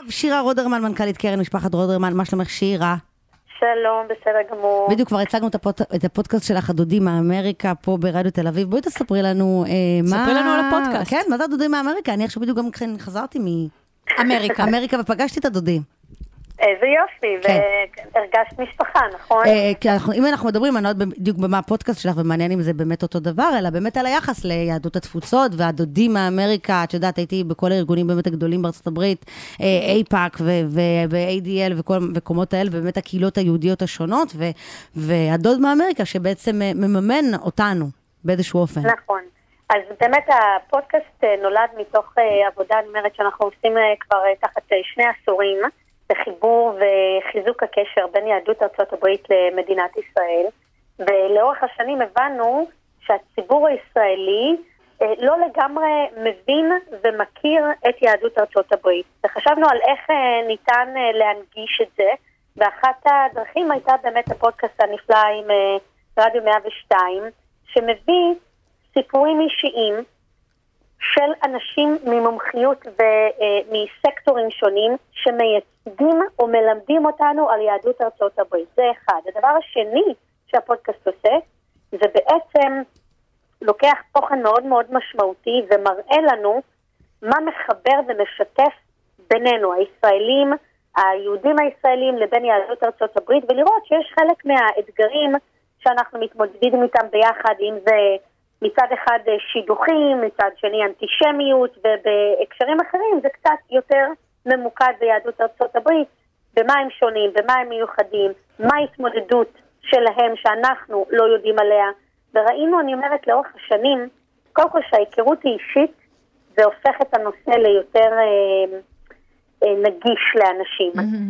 שירה רודרמן, מנכ"לית קרן משפחת רודרמן, מה שלומך שירה? שלום, בסדר גמור. בדיוק כבר הצגנו את הפודקאסט שלך, הדודים מאמריקה, פה ברדיו תל אביב. בואי תספרי לנו ספרי לנו על הפודקאסט. כן, מה זה הדודים מאמריקה? אני עכשיו בדיוק גם חזרתי מאמריקה ופגשתי את הדודים. איזה יופי, והרגשת משפחה, נכון? אם אנחנו מדברים, אני לא יודעת בדיוק במה הפודקאסט שלך, ומעניין אם זה באמת אותו דבר, אלא באמת על היחס ליהדות התפוצות, והדודים מאמריקה, את יודעת, הייתי בכל הארגונים באמת הגדולים בארצות הברית, AIPAC ו-ADL וכל המקומות האלה, ובאמת הקהילות היהודיות השונות, והדוד מאמריקה שבעצם מממן אותנו באיזשהו אופן. נכון. אז באמת הפודקאסט נולד מתוך עבודה, אני אומרת שאנחנו עושים כבר תחת 2 עשורים, בחיבור וחיזוק הקשר בין יהדות ארצות הברית למדינת ישראל, ולאורך השנים הבנו שהציבור הישראלי לא לגמרי מבין ומכיר את יהדות ארצות הברית. וחשבנו על איך ניתן להנגיש את זה, ואחת הדרכים הייתה באמת הפודקאסט הנפלא עם רדיו 102, שמביא סיפורים אישיים של אנשים ממומחיות ומסקטורים שונים שמייצגים או מלמדים אותנו על יהדות ארצות הברית. זה אחד. הדבר השני שהפודקאסט עושה, זה בעצם לוקח תוכן מאוד מאוד משמעותי ומראה לנו מה מחבר ומשתף בינינו, הישראלים, היהודים הישראלים לבין יהדות ארצות הברית, ולראות שיש חלק מהאתגרים שאנחנו מתמודדים איתם ביחד, אם זה מצד אחד שידוכים, מצד שני אנטישמיות, ובהקשרים אחרים זה קצת יותר ממוקד ביהדות ארצות הברית, במה הם שונים, במה הם מיוחדים, מה ההתמודדות שלהם שאנחנו לא יודעים עליה. וראינו, אני אומרת, לאורך השנים, קודם כל שההיכרות היא אישית, זה הופך את הנושא ליותר נגיש לאנשים,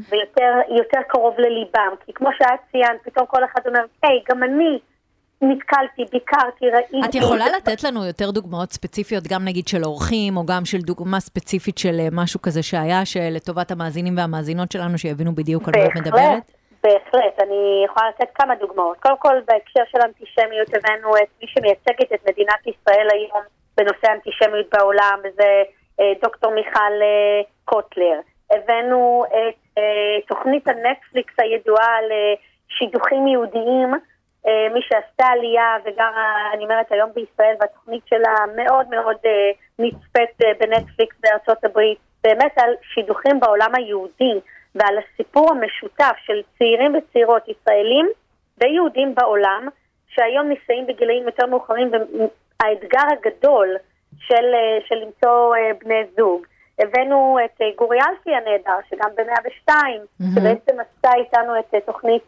ויותר קרוב לליבם, כי כמו שאת ציינת, פתאום כל אחד אומר, היי, גם אני נתקלתי, ביקרתי, ראיתי. את יכולה לתת לנו יותר דוגמאות ספציפיות, גם נגיד של אורחים, או גם של דוגמה ספציפית של משהו כזה שהיה, שלטובת המאזינים והמאזינות שלנו, שיבינו בדיוק על מה את מדברת? בהחלט, אני יכולה לתת כמה דוגמאות. קודם כל, בהקשר של אנטישמיות, הבאנו את מי שמייצגת את מדינת ישראל היום, בנושא אנטישמיות בעולם, וזה דוקטור מיכל קוטלר. הבאנו את תוכנית הנטפליקס הידועה לשידוכים יהודיים, מי שעשתה עלייה וגם אני אומרת היום בישראל, והתוכנית שלה מאוד מאוד נצפת בנטפליקס בארצות הברית, באמת על שידוכים בעולם היהודי ועל הסיפור המשותף של צעירים וצעירות ישראלים ויהודים בעולם, שהיום נישאים בגילאים יותר מאוחרים, והאתגר הגדול של למצוא בני זוג. הבאנו את גורי אלפי הנהדר, שגם ב-102, שבעצם עשתה איתנו את תוכנית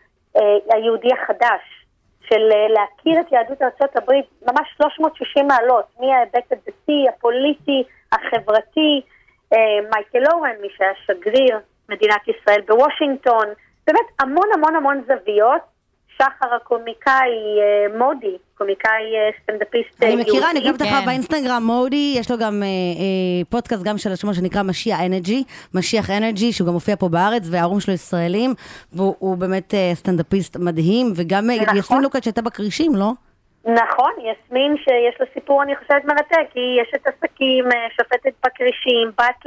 היהודי החדש, של להכיר את יהדות ארצות הברית, ממש 360 מעלות, מההיבט הדתי, הפוליטי, החברתי, מייקל אורן, מי שהיה שגריר מדינת ישראל בוושינגטון, באמת המון המון המון זוויות. שחר הקומיקאי מודי, קומיקאי סטנדאפיסט אני מכירה, אני גם תחת באינסטגרם מודי, יש לו גם פודקאסט גם של השמו שנקרא משיח אנרגי, שהוא גם מופיע פה בארץ, וההורים שלו ישראלים, והוא באמת סטנדאפיסט מדהים, וגם יסמין לוקת שהייתה בקרישים, לא? נכון, יסמין שיש לו סיפור אני חושבת מרתק, כי יש את עסקים, שופטת בקרישים, בת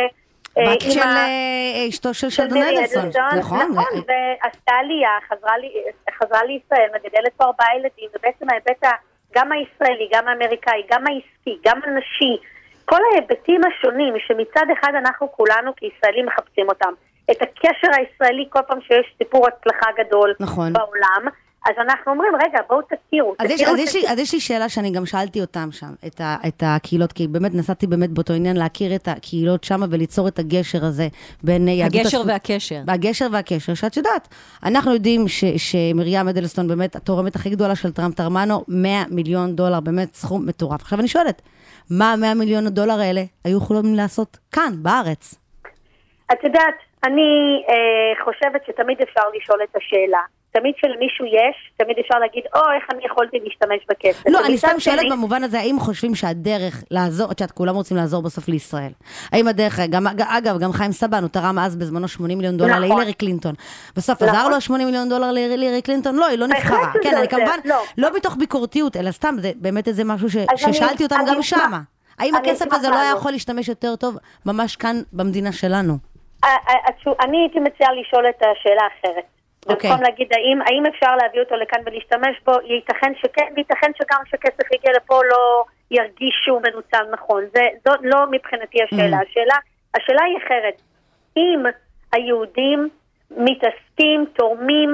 של אשתו של שלדון אדלסון. נכון, ועשתה עלייה, חזרה לישראל, מגדלת פה 4 ילדים, ובעצם ההיבט גם הישראלי, גם האמריקאי, גם העסקי, גם הנשי, כל ההיבטים השונים שמצד אחד אנחנו כולנו כישראלים מחפשים אותם. את הקשר הישראלי כל פעם שיש סיפור הצלחה גדול בעולם, אז אנחנו אומרים, רגע, בואו תכירו. אז יש לי שאלה שאני גם שאלתי אותם שם, את הקהילות, כי באמת נסעתי באמת באותו עניין להכיר את הקהילות שם, וליצור את הגשר הזה בין יהדות... הגשר והקשר. הגשר והקשר, שאת יודעת. אנחנו יודעים שמרים אדלסטון באמת התורמת הכי גדולה של טראמפ תרמנו, $100 מיליון, באמת סכום מטורף. עכשיו אני שואלת, מה $100 מיליון האלה היו יכולים לעשות כאן, בארץ? את יודעת, אני חושבת שתמיד אפשר לשאול את השאלה. תמיד שלמישהו יש, תמיד אפשר להגיד, איך אני יכולתי להשתמש בכסף. לא, אני סתם שואלת במובן הזה, האם חושבים שהדרך לעזור, שאת כולם רוצים לעזור בסוף לישראל? האם הדרך, אגב, גם חיים סבן, הוא תרם אז בזמנו $80 מיליון להילרי קלינטון. בסוף עזר לו $80 מיליון להילרי קלינטון? לא, היא לא נבחרה. כן, אני כמובן, לא בתוך ביקורתיות, אלא סתם, זה באמת איזה משהו ששאלתי אותם גם שמה. האם הכסף הזה לא היה יכול להשתמש יותר טוב ממש כאן במדינה שלנו? אני הייתי מציעה לשאול את השאלה האחרת. במקום להגיד האם אפשר להביא אותו לכאן ולהשתמש בו, ייתכן שכן, וייתכן שגם שכסף יגיע לפה לא ירגיש שהוא מנוצל נכון. זו לא מבחינתי השאלה. השאלה היא אחרת. אם היהודים מתעסקים, תורמים,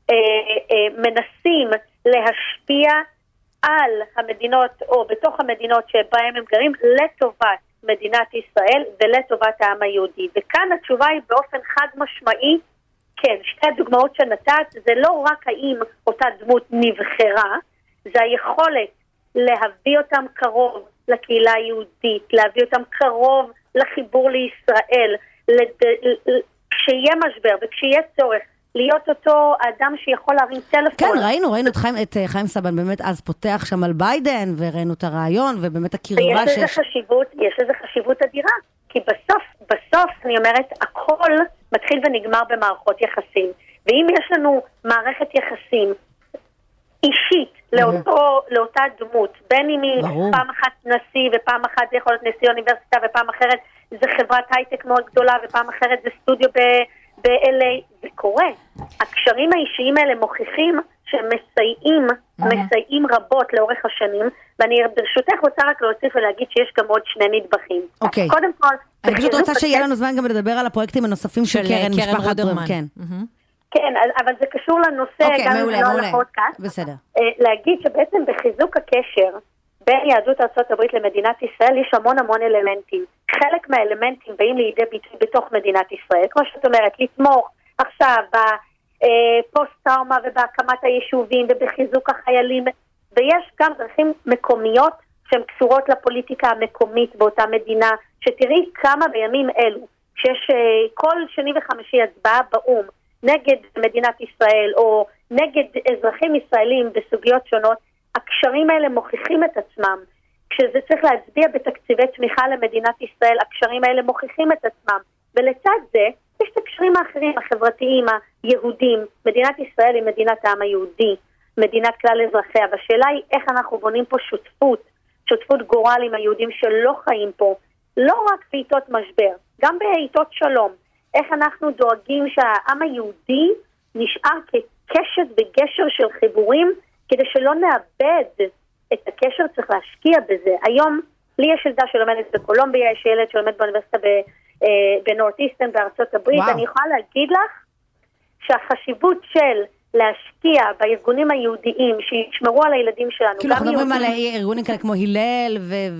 מנסים להשפיע על המדינות או בתוך המדינות שבהם הם גרים לטובת מדינת ישראל ולטובת העם היהודי. וכאן התשובה היא באופן חד משמעי, כן, שתי הדוגמאות שנתת, זה לא רק האם אותה דמות נבחרה, זה היכולת להביא אותם קרוב לקהילה היהודית, להביא אותם קרוב לחיבור לישראל, כשיהיה משבר וכשיהיה צורך, להיות אותו אדם שיכול להרים טלפון. כן, ראינו את חיים סבן באמת אז פותח שם על ביידן, וראינו את הרעיון, ובאמת הקרבה יש לזה חשיבות אדירה, כי בסוף אני אומרת, הכל מתחיל ונגמר במערכות יחסים. ואם יש לנו מערכת יחסים אישית לאותה דמות, בין אם היא פעם אחת נשיא, ופעם אחת זה יכול להיות נשיא אוניברסיטה, ופעם אחרת זה חברת הייטק מאוד גדולה, ופעם אחרת זה סטודיו ב-LA, זה קורה. הקשרים האישיים האלה מוכיחים שהם מסייעים רבות לאורך השנים, ואני ברשותך רוצה רק להוסיף ולהגיד שיש גם עוד שני נדבכים. אוקיי. קודם כל, אני פשוט רוצה שיהיה לנו זמן גם לדבר על הפרויקטים הנוספים של קרן משפחת רודרמן. כן, אבל זה קשור לנושא, גם לא לפודקאסט. בסדר. להגיד שבעצם בחיזוק הקשר בין יהדות ארצות הברית למדינת ישראל יש המון אלמנטים. חלק מהאלמנטים באים לידי ביטוי בתוך מדינת ישראל, כמו שאת אומרת, לתמוך עכשיו בפוסט-טראומה ובהקמת היישובים ובחיזוק החיילים, ויש גם דרכים מקומיות שהן קשורות לפוליטיקה המקומית באותה מדינה, שתראי כמה בימים אלו, שיש כל שני וחמישי הצבעה באום נגד מדינת ישראל או נגד אזרחים ישראלים בסוגיות שונות, הקשרים האלה מוכיחים את עצמם. כשזה צריך להצביע בתקציבי תמיכה למדינת ישראל, הקשרים האלה מוכיחים את עצמם. ולצד זה, יש את הקשרים האחרים, החברתיים, היהודים. מדינת ישראל היא מדינת העם היהודי, מדינת כלל אזרחיה. והשאלה היא איך אנחנו בונים פה שותפות גורל עם היהודים שלא חיים פה, לא רק בעיתות משבר, גם בעיתות שלום. איך אנחנו דואגים שהעם היהודי נשאר כקשת וגשר של חיבורים, כדי שלא נאבד את הקשר, צריך להשקיע בזה. היום, לי יש ילדה שלומדת בקולומביה, יש ילד שלומד באוניברסיטה בנורט איסטן בארצות הברית. אני יכולה להגיד לך שהחשיבות של להשקיע בארגונים היהודיים שישמרו על הילדים שלנו. כאילו אנחנו מדברים על ארגונים כאלה כמו הלל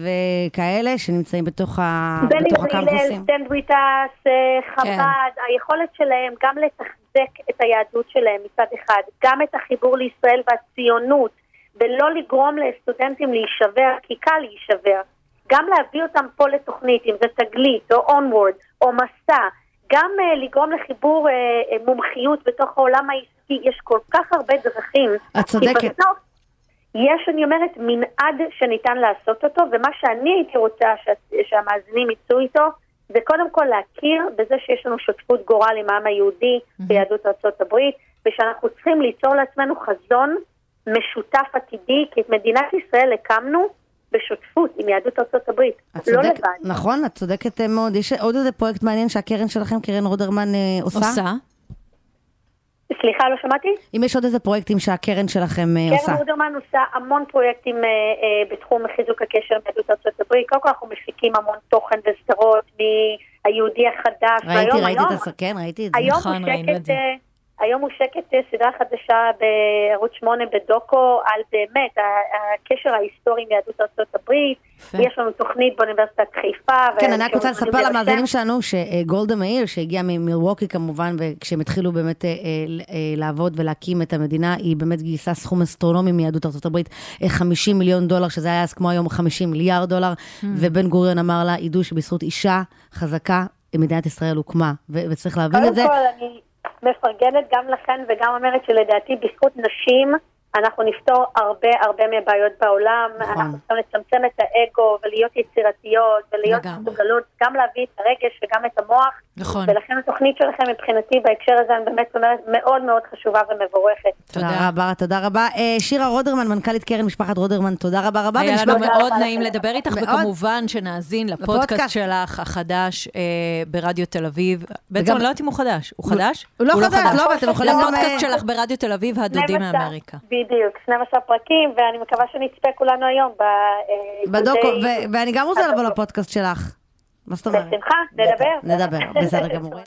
וכאלה שנמצאים בתוך הקמפוסים. בין הלל, סטנדוויטס, חב"ד, היכולת שלהם גם לתחזק את היהדות שלהם מצד אחד, גם את החיבור לישראל והציונות, ולא לגרום לסטודנטים להישבר, כי קל להישבר. גם להביא אותם פה לתוכנית, אם זה תגלית או אונוורד או מסע, גם לגרום לחיבור מומחיות בתוך העולם העסקי. יש כל כך הרבה דרכים. את צודקת. יש, אני אומרת, מנעד שניתן לעשות אותו, ומה שאני הייתי רוצה שהמאזינים יצאו איתו, זה קודם כל להכיר בזה שיש לנו שותפות גורל עם העם היהודי ביהדות ארצות הברית, ושאנחנו צריכים ליצור לעצמנו חזון משותף עתידי, כי את מדינת ישראל הקמנו בשותפות עם יהדות ארצות הברית, לא לבד. נכון, את צודקת מאוד. יש עוד איזה פרויקט מעניין שהקרן שלכם, קרן רודרמן, עושה? סליחה, לא שמעתי? אם יש עוד איזה פרויקטים שהקרן שלכם עושה. קרן רודרמן עושה המון פרויקטים בתחום חיזוק הקשר עם יהדות ארצות הברית. קודם כל אנחנו מפיקים המון תוכן וסדרות מהיהודי החדש. ראיתי את זה. היום מושקת סדרה חדשה בערוץ 8 בדוקו על באמת הקשר ההיסטורי עם יהדות ארצות הברית. יש לנו תוכנית באוניברסיטת חיפה. כן, אני רוצה לספר למאזינים שלנו שגולדה מאיר, שהגיעה ממילווקי כמובן, וכשהם התחילו באמת לעבוד ולהקים את המדינה, היא באמת גייסה סכום אסטרונומי מיהדות ארצות הברית, $50 מיליון, שזה היה אז כמו היום $50 מיליארד, ובן גוריון אמר לה, ידעו שבזכות אישה חזקה, מדינת ישראל הוקמה, וצריך להבין את זה. מפרגנת גם לכן וגם אומרת שלדעתי בזכות נשים אנחנו נפתור הרבה מהבעיות בעולם, אנחנו צריכים לצמצם את האגו ולהיות יצירתיות ולהיות מסוגלות, גם להביא את הרגש וגם את המוח, ולכן התוכנית שלכם מבחינתי בהקשר הזה אני באמת אומרת מאוד מאוד חשובה ומבורכת. תודה רבה, תודה רבה. שירה רודרמן, מנכ"לית קרן משפחת רודרמן, תודה רבה רבה. היה לנו מאוד נעים לדבר איתך, וכמובן שנאזין לפודקאסט שלך החדש ברדיו תל אביב. בעצם אני לא יודעת אם הוא חדש. הוא חדש? הוא לא חדש, לא, אתם יכולים גם... לפודקאסט שלך ברדיו תל אביב, הדודים מאמריקה. בדיוק, 12 פרקים, ואני מקווה שנצפה כולנו היום בדוקו, ואני גם רוצה לבוא לפודקאסט שלך. מה זאת אומרת? בשמחה, נדבר. בסדר גמור.